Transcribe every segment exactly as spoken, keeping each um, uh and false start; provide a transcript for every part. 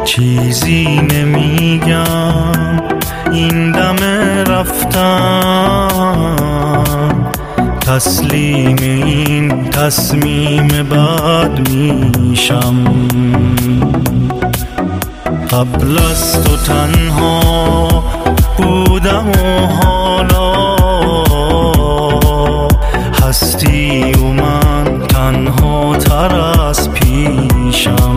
چیزی نمیگم این دم رفتم، تسلیم این تصمیم بد میشم. قبل از تو تنها بودم و حالا هستی و من تنها تر از پیشم.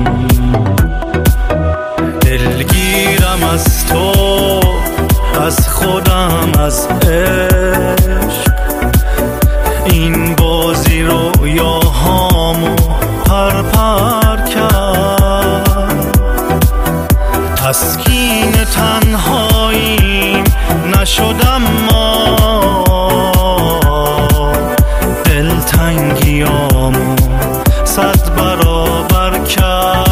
دلگیرم از تو، از خودم، از عشق، این بازی رویاهامو پر پر کرد. تسکین تنهاییم نشدم ما، دلتنگیامو صد برابر کرد.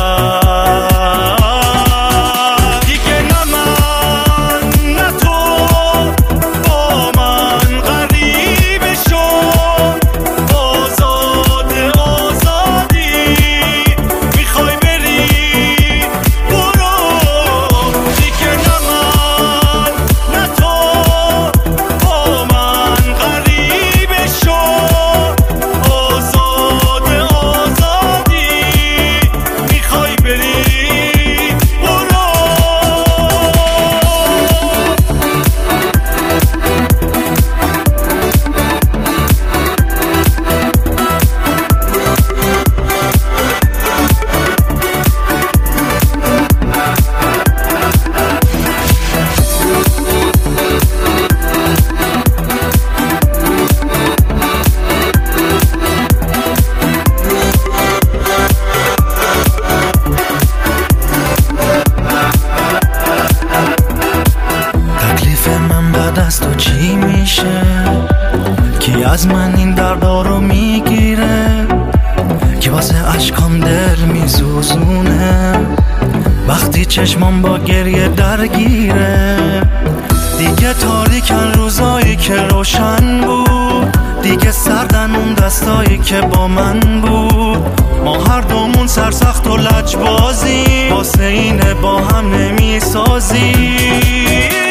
از تو چی میشه؟ کی از من این دردا رو میگیره؟ کی واسه عشقام دل میسوزونه وقتی چشمام با گریه درگیره؟ دیگه تاریکن روزایی که روشن بود، دیگه سردن اون دستایی که با من بود. ما هر دومون سرسخت و لجبازی، واسه اینه با هم نمیسازی.